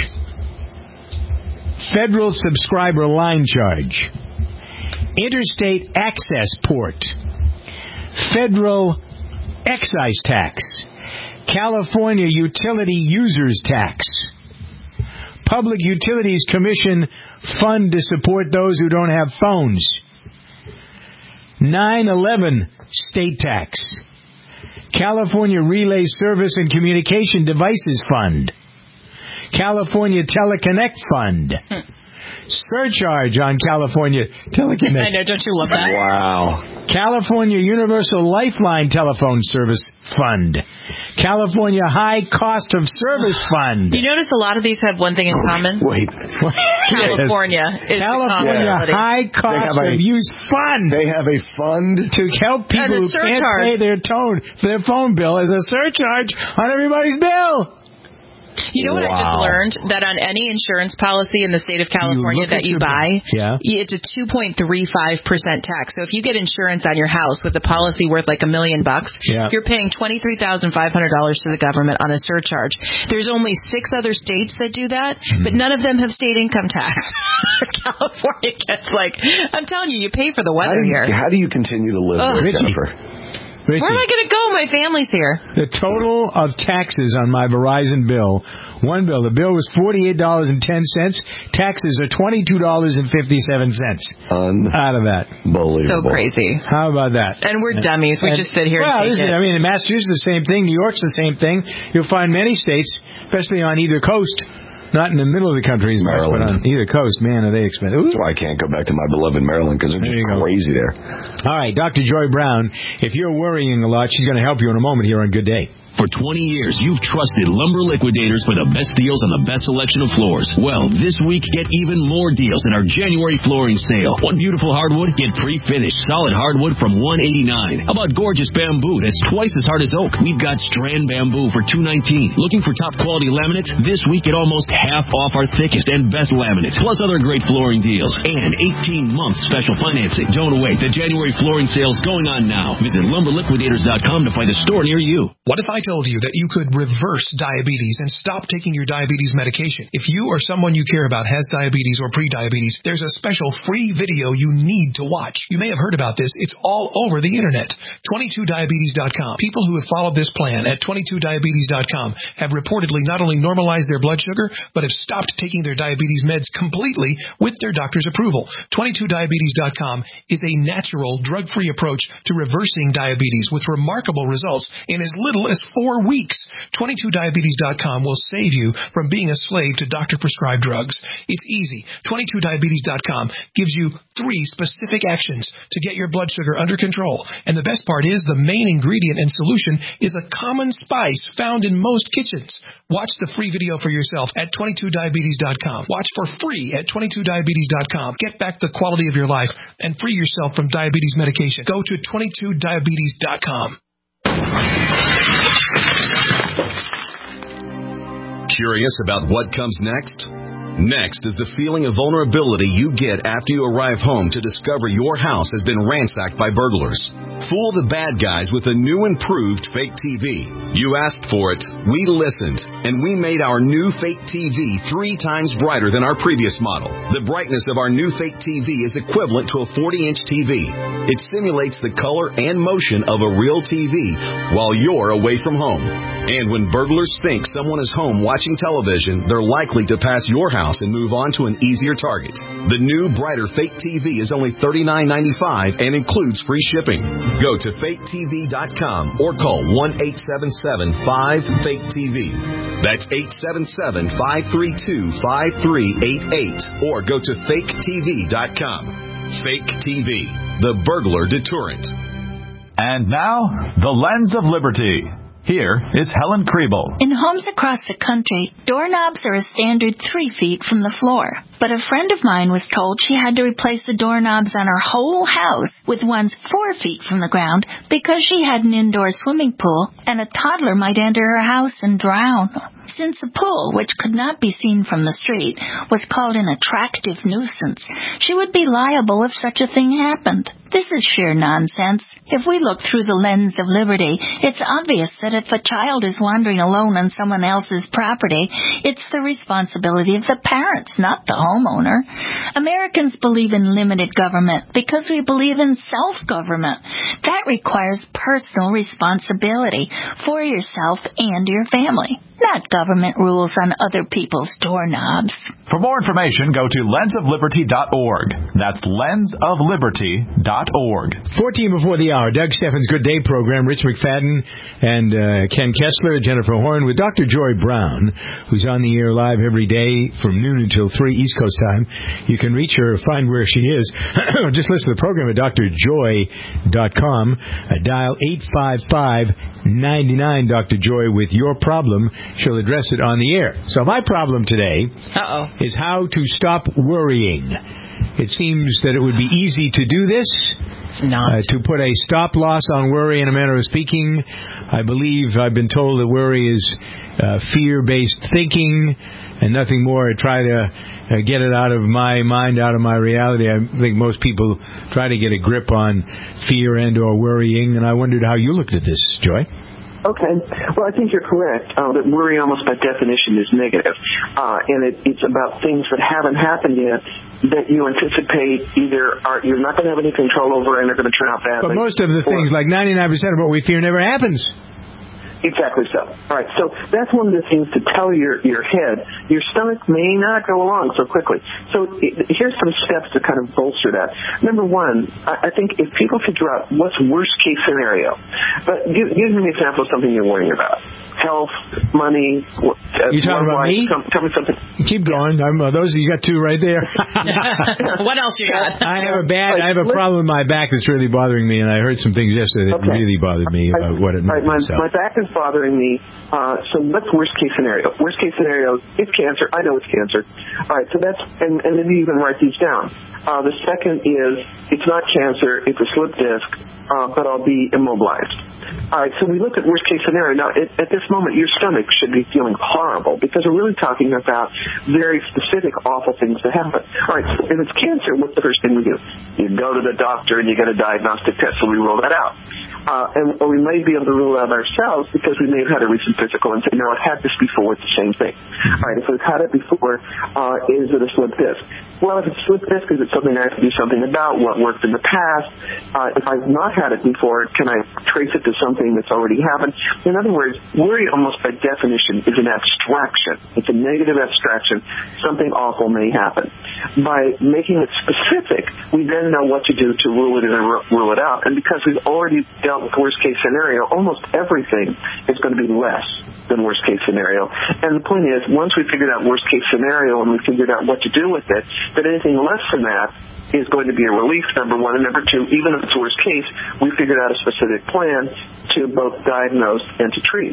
Federal Subscriber Line Charge. Interstate Access Port. Federal Excise Tax. California Utility Users Tax. Public Utilities Commission Fund to support those who don't have phones. nine eleven State Tax. California Relay Service and Communication Devices Fund. California Teleconnect Fund. Surcharge on California Teleconnect. I know, don't you love that? Wow. California Universal Lifeline Telephone Service Fund. California High Cost of Service Fund. You notice a lot of these have one thing in common? Wait. California is California the High Cost a, of Use Fund. They have a fund to help people who can't pay their tone, their phone bill as a surcharge on everybody's bill. You know what wow. I just learned? That on any insurance policy in the state of California you that you buy, yeah. it's a two point three five percent tax. So if you get insurance on your house with a policy worth like a million bucks, yeah. you're paying twenty-three thousand five hundred dollars to the government on a surcharge. There's only six other states that do that, mm-hmm. but none of them have state income tax. California gets like, I'm telling you, you pay for the weather how you, here. How do you continue to live Ugh. there, Jennifer? Richie, where am I going to go? My family's here. The total of taxes on my Verizon bill, one bill, the bill was forty-eight dollars and ten cents. Taxes are twenty-two dollars and fifty-seven cents out of that. Unbelievable. So crazy. How about that? And we're dummies. We and, just sit here well, and take listen, it. I mean, in Massachusetts, the same thing. New York's the same thing. You'll find many states, especially on either coast, not in the middle of the country as much, but on either coast, man, are they expensive. Ooh. That's why I can't go back to my beloved Maryland, because they're just crazy there. All right, Doctor Joy Brown, if you're worrying a lot, she's going to help you in a moment here on Good Day. For twenty years, you've trusted Lumber Liquidators for the best deals on the best selection of floors. Well, this week, get even more deals in our January flooring sale. One beautiful hardwood, get pre-finished solid hardwood from one eighty-nine. How about gorgeous bamboo that's twice as hard as oak? We've got strand bamboo for two nineteen. Looking for top quality laminates? This week, get almost half off our thickest and best laminates, plus other great flooring deals and eighteen month special financing. Don't wait. The January flooring sale's going on now. Visit lumber liquidators dot com to find a store near you. What if I told you that you could reverse diabetes and stop taking your diabetes medication? If you or someone you care about has diabetes or pre-diabetes, there's a special free video you need to watch. You may have heard about this. It's all over the internet. twenty-two diabetes dot com. People who have followed this plan at twenty-two diabetes dot com have reportedly not only normalized their blood sugar, but have stopped taking their diabetes meds completely with their doctor's approval. twenty-two diabetes dot com is a natural, drug-free approach to reversing diabetes with remarkable results in as little as four weeks. twenty-two diabetes dot com will save you from being a slave to doctor-prescribed drugs. It's easy. twenty-two diabetes dot com gives you three specific actions to get your blood sugar under control. And the best part is the main ingredient and solution is a common spice found in most kitchens. Watch the free video for yourself at twenty-two diabetes dot com. Watch for free at twenty-two diabetes dot com. Get back the quality of your life and free yourself from diabetes medication. Go to twenty-two diabetes dot com. Curious about what comes next? Next is the feeling of vulnerability you get after you arrive home to discover your house has been ransacked by burglars. Fool the bad guys with a new improved fake T V. You asked for it, we listened, and we made our new fake T V three times brighter than our previous model. The brightness of our new fake T V is equivalent to a forty inch T V. It simulates the color and motion of a real T V while you're away from home. And when burglars think someone is home watching television, they're likely to pass your house and move on to an easier target. The new, brighter fake T V is only thirty-nine ninety-five and includes free shipping. Go to fake T V dot com or call one eight seven seven five fake T V. That's eight seven seven five three two five three eight eight or go to fake T V dot com. Fake T V, the burglar deterrent. And now, the Lens of Liberty. Here is Helen Kriebel. In homes across the country, doorknobs are a standard three feet from the floor. But a friend of mine was told she had to replace the doorknobs on her whole house with ones four feet from the ground because she had an indoor swimming pool and a toddler might enter her house and drown. Since the pool, which could not be seen from the street, was called an attractive nuisance, she would be liable if such a thing happened. This is sheer nonsense. If we look through the lens of liberty, it's obvious that if a child is wandering alone on someone else's property, it's the responsibility of the parents, not the homeowner. Americans believe in limited government because we believe in self-government. That requires personal responsibility for yourself and your family, not government rules on other people's doorknobs. For more information, go to lens of liberty dot org. That's lens of liberty dot org. fourteen before the hour, Doug Steffens' Good Day program, Rich McFadden and uh, Ken Kessler, Jennifer Horn, with Doctor Joy Brown, who's on the air live every day from noon until three East Coast time. You can reach her or find where she is. Just listen to the program at d r joy dot com. Uh, dial eight five five, nine nine, Doctor Joy with your problem. She'll address it on the air. So my problem today Uh-oh. is how to stop worrying. It seems that it would be easy to do this. It's not. Uh, to put a stop loss on worry in a manner of speaking. I believe I've been told that worry is uh, fear-based thinking and nothing more. I try to uh, get it out of my mind, out of my reality. I think most people try to get a grip on fear and or worrying, and I wondered how you looked at this, Joy. Okay. Well, I think you're correct uh, that worry almost by definition is negative. Uh, and it, it's about things that haven't happened yet that you anticipate either are you're not going to have any control over and they're going to turn out badly. But most of the things, like ninety-nine percent of what we fear, never happens. Exactly so. All right, so that's one of the things to tell your, your head. Your stomach may not go along so quickly. So it, here's some steps to kind of bolster that. Number one, I, I think if people figure out what's worst case scenario, but give, give me an example of something you're worrying about. Health, money. Uh, you talking about me? Come, tell me something. Keep going. I'm, uh, those you got two right there. What else you got? I have a bad. I have a problem with my back that's really bothering me, and I heard some things yesterday that okay. really bothered me about what it meant. Right, my, my back is bothering me. Uh, so what's worst case scenario? Worst case scenario is cancer. I know it's cancer. All right, so that's and, and maybe you can write these down. Uh, the second is it's not cancer. It's a slip disc. Uh, but I'll be immobilized. All right, so we look at worst case scenario. Now, at, at this moment, your stomach should be feeling horrible because we're really talking about very specific, awful things that happen. All right, so if it's cancer, what's the first thing we do? You go to the doctor and you get a diagnostic test, so we rule that out. Uh, and or we may be able to rule it out ourselves because we may have had a recent physical and say, no, I've had this before, it's the same thing. All right, if we've had it before, uh, is it a slip disc? Well, if it's a slip disc, is it something I have to do something about? What worked in the past? Uh, if I've not had it before, can I trace it to something that's already happened? In other words, worry almost by definition is an abstraction. It's a negative abstraction. Something awful may happen. By making it specific, we then know what to do to rule it in and rule it out. And because we've already dealt with worst case scenario, almost everything is going to be less than worst case scenario. And the point is, once we figured out worst case scenario and we figured out what to do with it, that anything less than that is going to be a relief, number one. And number two, even if it's worst case, we figured out a specific plan to both diagnose and to treat.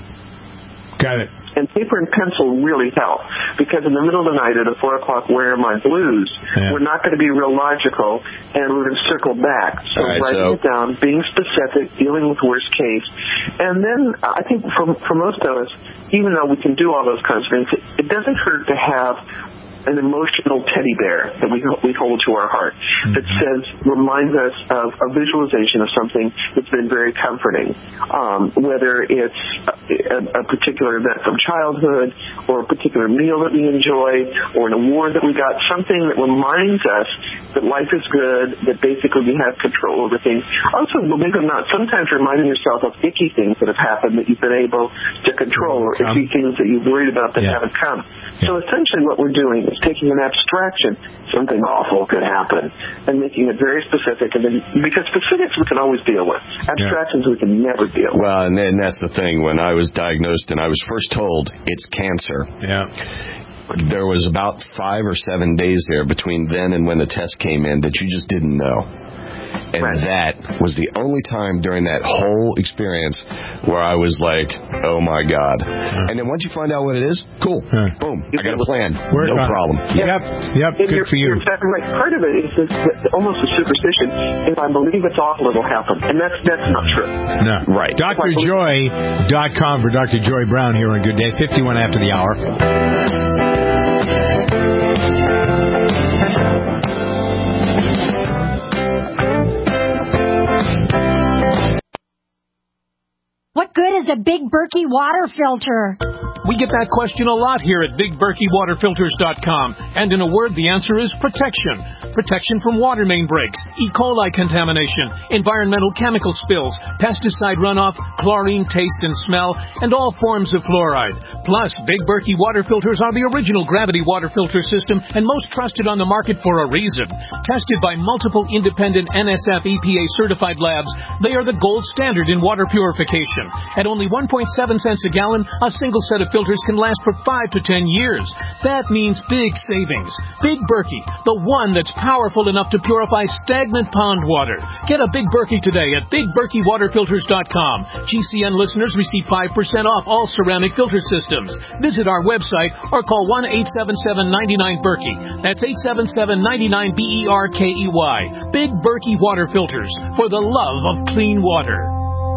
Got it. And paper and pencil really help because in the middle of the night at a four o'clock where am I blues, yeah. we're not going to be real logical and we're going to circle back. So right, writing so. it down, being specific, dealing with worst case. And then I think for, for most of us, even though we can do all those kinds of things, it doesn't hurt to have an emotional teddy bear that we we hold to our heart that says, reminds us of a visualization of something that's been very comforting, um, whether it's a, a particular event from childhood or a particular meal that we enjoy or an award that we got, something that reminds us that life is good, that basically we have control over things. Also, believe it or not, sometimes reminding yourself of icky things that have happened that you've been able to control or icky things that you've worried about that yeah. haven't come. Yeah. So essentially what we're doing is taking an abstraction, something awful could happen, and making it very specific. And then, because specifics we can always deal with, abstractions yeah. we can never deal with. Well, and then that's the thing. When I was diagnosed and I was first told it's cancer, yeah. there was about five or seven days there between then and when the test came in that you just didn't know. And right. that was the only time during that whole experience where I was like, oh, my God. Yeah. And then once you find out what it is, cool. Yeah. Boom. I got a plan. Work no on. problem. Yep. Yep. yep. Good you're, for you. You're exactly right. Part of it is this, almost a superstition. If I believe it's awful, it'll happen. And that's that's not true. No. Right. D R joy dot com for Doctor Joy Brown here on Good Day, fifty-one after the hour. What good is a Big Berkey water filter? We get that question a lot here at Big Berkey Water Filters dot com. And in a word, the answer is protection. Protection from water main breaks, E. coli contamination, environmental chemical spills, pesticide runoff, chlorine taste and smell, and all forms of fluoride. Plus, Big Berkey water filters are the original gravity water filter system and most trusted on the market for a reason. Tested by multiple independent N S F E P A certified labs, they are the gold standard in water purification. At only one point seven cents a gallon, a single set of filters can last for five to ten years. That means big savings. Big Berkey, the one that's powerful enough to purify stagnant pond water. Get a Big Berkey today at Big Berkey Water Filters dot com. G C N listeners receive five percent off all ceramic filter systems. Visit our website or call one eight seven seven, nine nine, Berkey. That's eight seven seven, nine nine, B E R K E Y. Big Berkey Water Filters, for the love of clean water.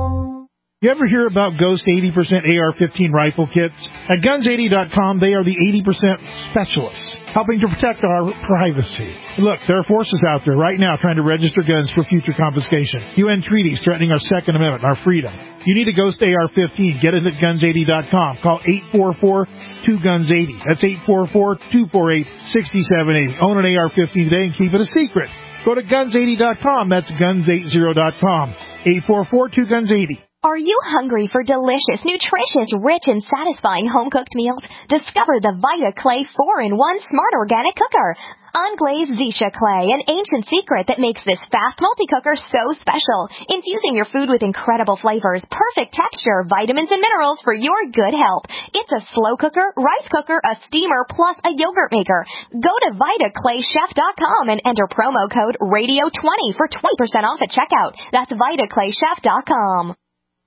You ever hear about Ghost eighty percent A R fifteen rifle kits? At guns eighty dot com, they are the eighty percent specialists, helping to protect our privacy. Look, there are forces out there right now trying to register guns for future confiscation. U N treaties threatening our Second Amendment, our freedom. You need a Ghost A R fifteen. Get it at guns eighty dot com. Call eight four four, two guns eighty. That's eight four four, two four eight, six seven eight. Own an A R fifteen today and keep it a secret. Go to guns eighty dot com. That's guns eighty dot com. eight four four, two guns eighty. Are you hungry for delicious, nutritious, rich, and satisfying home-cooked meals? Discover the Vita Clay four in one Smart Organic Cooker. Unglazed Zisha clay, an ancient secret that makes this fast multi-cooker so special. Infusing your food with incredible flavors, perfect texture, vitamins, and minerals for your good health. It's a slow cooker, rice cooker, a steamer, plus a yogurt maker. Go to Vita Clay Chef dot com and enter promo code radio twenty for twenty percent off at checkout. That's Vita Clay Chef dot com.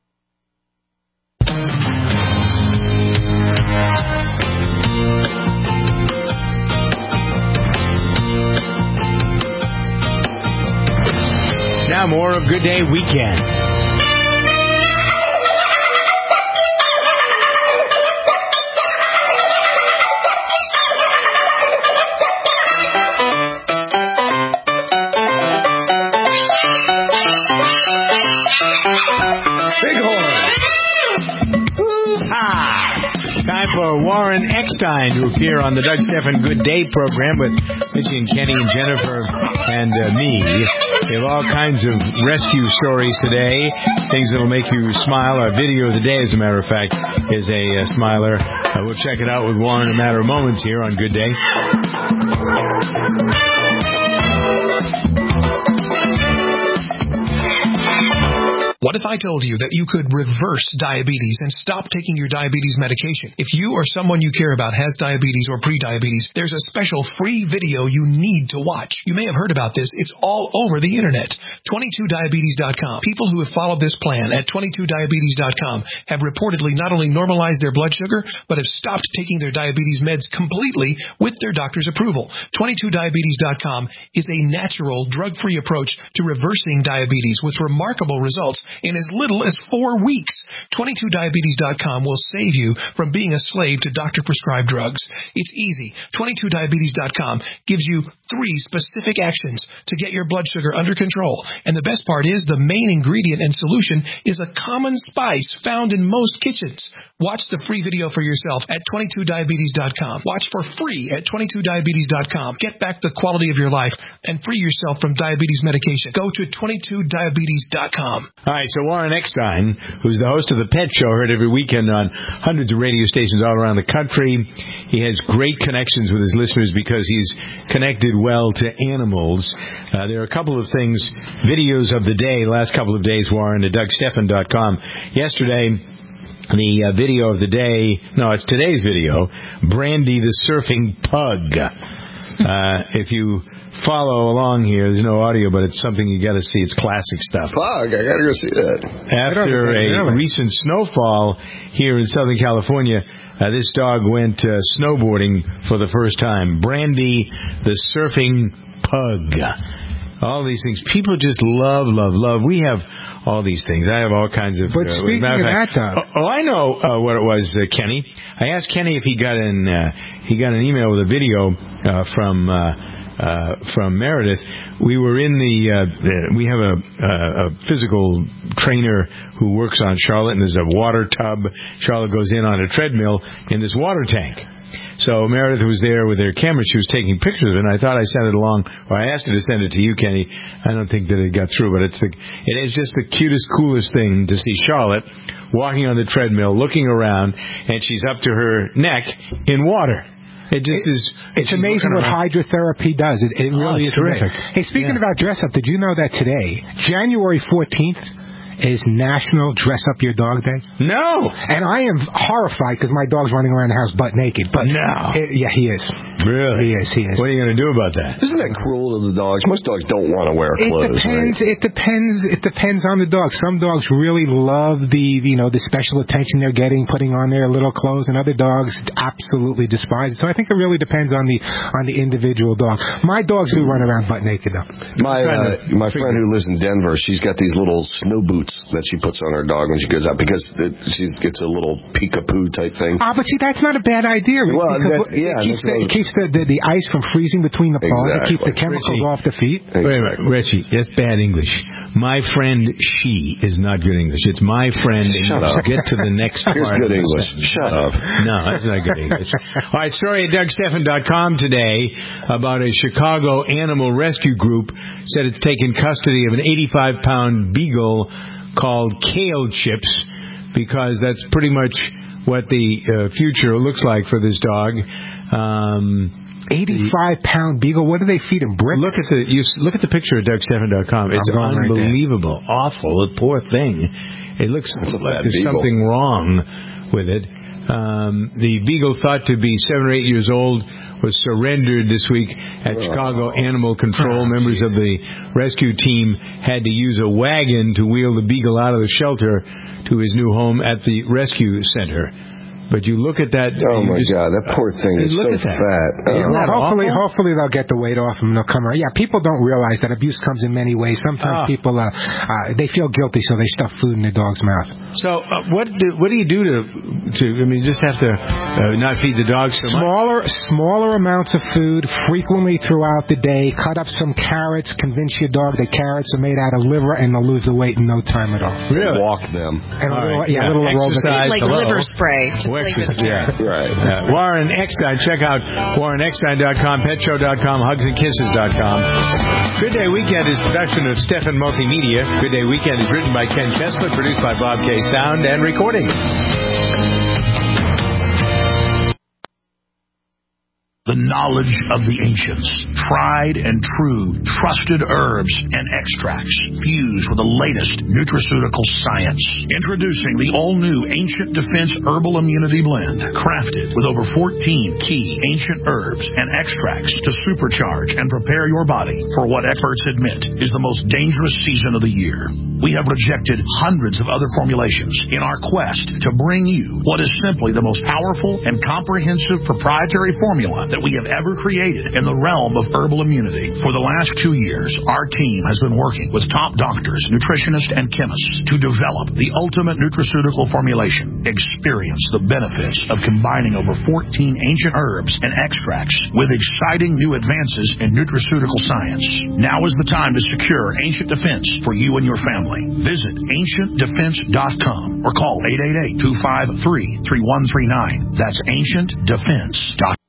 Now more of Good Day Weekend. Time for Warren Eckstein to appear on the Doug Stephan Good Day program with Mitchie and Kenny and Jennifer and uh, me. We have all kinds of rescue stories today, things that will make you smile. Our video of the day, as a matter of fact, is a uh, smiler. Uh, we'll check it out with Warren in a matter of moments here on Good Day. What if I told you that you could reverse diabetes and stop taking your diabetes medication? If you or someone you care about has diabetes or prediabetes, there's a special free video you need to watch. You may have heard about this. It's all over the internet. twenty-two diabetes dot com. People who have followed this plan at twenty-two diabetes dot com have reportedly not only normalized their blood sugar, but have stopped taking their diabetes meds completely with their doctor's approval. twenty-two diabetes dot com is a natural, drug-free approach to reversing diabetes with remarkable results in as little as four weeks. twenty-two diabetes dot com will save you from being a slave to doctor-prescribed drugs. It's easy. twenty-two diabetes dot com gives you three specific actions to get your blood sugar under control. And the best part is the main ingredient and solution is a common spice found in most kitchens. Watch the free video for yourself at twenty-two diabetes dot com. Watch for free at twenty-two diabetes dot com. Get back the quality of your life and free yourself from diabetes medication. Go to twenty-two diabetes dot com. All right, so Warren Eckstein, who's the host of The Pet Show, heard every weekend on hundreds of radio stations all around the country. He has great connections with his listeners because he's connected well to animals. Uh, there are a couple of things, videos of the day, last couple of days, Warren, at Doug Stephan dot com. Yesterday, the uh, video of the day, no, it's today's video, Brandy the Surfing Pug. Uh, if you follow along here, there's no audio, but it's something you got to see. It's classic stuff. Pug, I got to go see that. After a recent snowfall here in Southern California, uh, this dog went uh, snowboarding for the first time. Brandy the Surfing Pug. All these things. People just love, love, love. We have all these things. I have all kinds of... But uh, speaking of that, Tom... Oh, oh, I know uh, what it was, uh, Kenny. I asked Kenny if he got an uh, he got an email with a video uh, from uh, uh, from Meredith. We were in the... Uh, the we have a, uh, a physical trainer who works on Charlotte, and there's a water tub. Charlotte goes in on a treadmill in this water tank. So Meredith was there with her camera. She was taking pictures of it, and I thought I sent it along, or I asked her to send it to you, Kenny. I don't think that it got through, but it's the, it is just the cutest, coolest thing to see Charlotte walking on the treadmill, looking around, and she's up to her neck in water. It just it, is... It's amazing what hydrotherapy does. It, it really oh, is terrific. Amazing. Hey, speaking yeah. about dress-up, did you know that today, January fourteenth, is National Dress Up Your Dog Day? No! And I am horrified because my dog's running around the house butt naked. But no! It, yeah, he is. Really? He is, he is. What are you going to do about that? Isn't that cruel to the dogs? Most dogs don't want to wear clothes, It depends. right? It depends. It depends on the dog. Some dogs really love the, you know, the special attention they're getting, putting on their little clothes, and other dogs absolutely despise it. So I think it really depends on the on the individual dog. My dogs do run around butt naked, though. My uh, my friend who lives in Denver, she's got these little snow boots that she puts on her dog when she goes out because it, she gets a little peekaboo type thing. Ah, but see, that's not a bad idea. Well, because that's, yeah, it keeps, that's the, it keeps the, the, the ice from freezing between the paws. Exactly. It keeps the chemicals Richie. off the feet. Exactly. Wait a minute, Richie, that's bad English. My friend, she is not good English. It's my friend English. Shut up. Get to the next part. Here's good English. Shut up. No, that's not good English. All right, story at Doug Stephan dot com today about a Chicago animal rescue group said it's taken custody of an eighty-five pound beagle called Kale Chips, because that's pretty much what the uh, future looks like for this dog. Um, eighty-five pound beagle. What do they feed him? Bricks? Look at the you look at the picture at Doug Stephan dot com. It's unbelievable, right, awful. The poor thing. It looks that's like there's beagle. something wrong with it. Um, the beagle, thought to be seven or eight years old, was surrendered this week at oh. Chicago Animal Control. Oh, Members geez. of the rescue team had to use a wagon to wheel the beagle out of the shelter to his new home at the rescue center. But you look at that. Oh, my just, God. That poor thing is so fat. Oh. Well, hopefully, awful? hopefully they'll get the weight off him and they'll come around. Yeah, people don't realize that abuse comes in many ways. Sometimes oh. people, uh, uh, they feel guilty, so they stuff food in their dog's mouth. So uh, what do, what do you do to, to, I mean, just have to uh, not feed the dogs so smaller, much? Smaller amounts of food frequently throughout the day. Cut up some carrots. Convince your dog that carrots are made out of liver and they'll lose the weight in no time at all. Really? Walk them. And a little, right. yeah, yeah, a little exercise. Like hello. liver spray. Yeah. Right. Uh, Warren Eckstein. Check out Warren Eckstein dot com, pet show dot com, hugs and kisses dot com. Good Day Weekend is a production of Stephan Multimedia. Good Day Weekend is written by Ken Kessler, produced by Bob K. Sound and recording. The knowledge of the ancients, tried and true, trusted herbs and extracts, fused with the latest nutraceutical science. Introducing the all-new Ancient Defense Herbal Immunity Blend, crafted with over fourteen key ancient herbs and extracts to supercharge and prepare your body for what experts admit is the most dangerous season of the year. We have rejected hundreds of other formulations in our quest to bring you what is simply the most powerful and comprehensive proprietary formula that we have ever created in the realm of herbal immunity. For the last two years, our team has been working with top doctors, nutritionists, and chemists to develop the ultimate nutraceutical formulation. Experience the benefits of combining over fourteen ancient herbs and extracts with exciting new advances in nutraceutical science. Now is the time to secure Ancient Defense for you and your family. Visit ancient defense dot com or call eight eight eight, two five three, three one three nine. That's ancient defense dot com.